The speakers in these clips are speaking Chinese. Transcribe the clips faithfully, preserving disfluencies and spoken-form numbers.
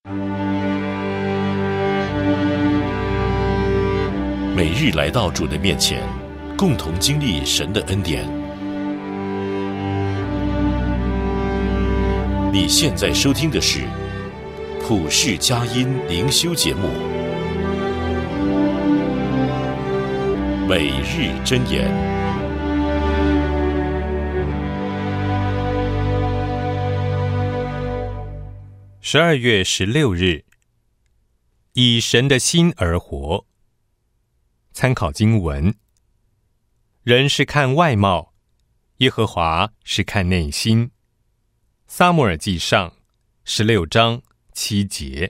每日来到主的面前，共同经历神的恩典。你现在收听的是普世佳音灵修节目，每日箴言。 十二月十六日，以神的心而活。参考经文：人是看外貌，耶和华是看内心。撒母耳记上十六章七节。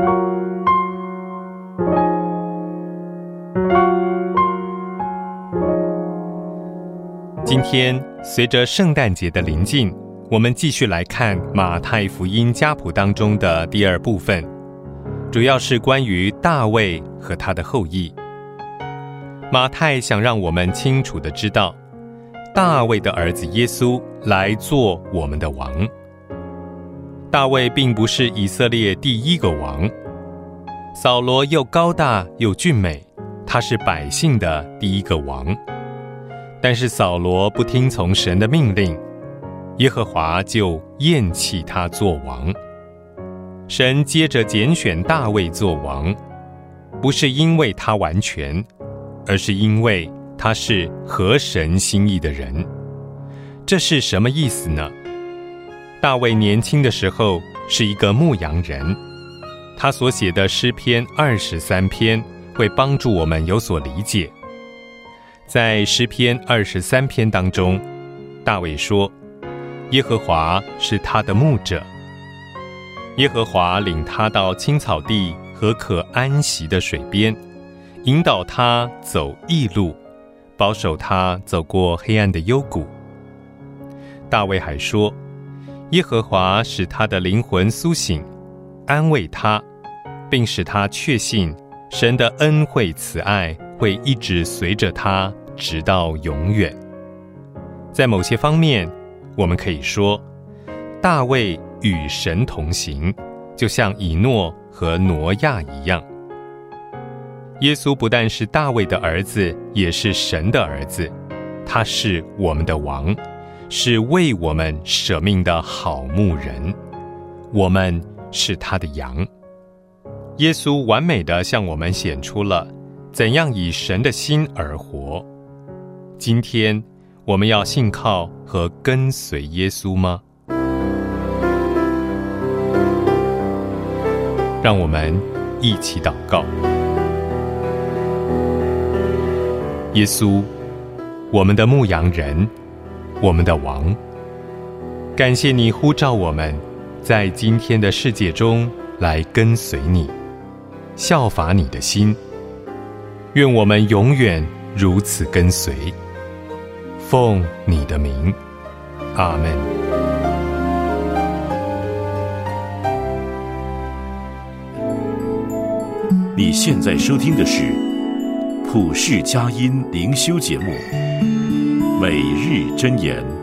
今天随着圣诞节的临近，我们继续来看马太福音家谱当中的第二部分，主要是关于大卫和他的后裔。马太想让我们清楚地知道，大卫的儿子耶稣来做我们的王。大卫并不是以色列第一个王，扫罗又高大又俊美，他是百姓的第一个王。但是扫罗不听从神的命令，耶和华就厌弃他做王。神接着拣选大卫做王，不是因为他完全，而是因为他是合神心意的人。这是什么意思呢？大卫年轻的时候是一个牧羊人，他所写的诗篇二十三篇会帮助我们有所理解。在诗篇二十三篇当中，大卫说，耶和华是他的牧者，耶和华领他到青草地和可安息的水边，引导他走义路，保守他走过黑暗的幽谷。大卫还说，耶和华使他的灵魂苏醒，安慰他，并使他确信神的恩惠慈爱会一直随着他直到永远。在某些方面，我们可以说，大卫与神同行，就像以诺和挪亚一样。耶稣不但是大卫的儿子，也是神的儿子，他是我们的王，是为我们舍命的好牧人，我们是他的羊。耶稣完美地向我们显出了怎样以神的心而活。今天我们要信靠和跟随耶稣吗？让我们一起祷告。耶稣，我们的牧羊人，我们的王，感谢你呼召我们在今天的世界中来跟随你，效法你的心。愿我们永远如此跟随。奉你的名，阿们。 你现在收听的是普世佳音灵修节目，每日箴言。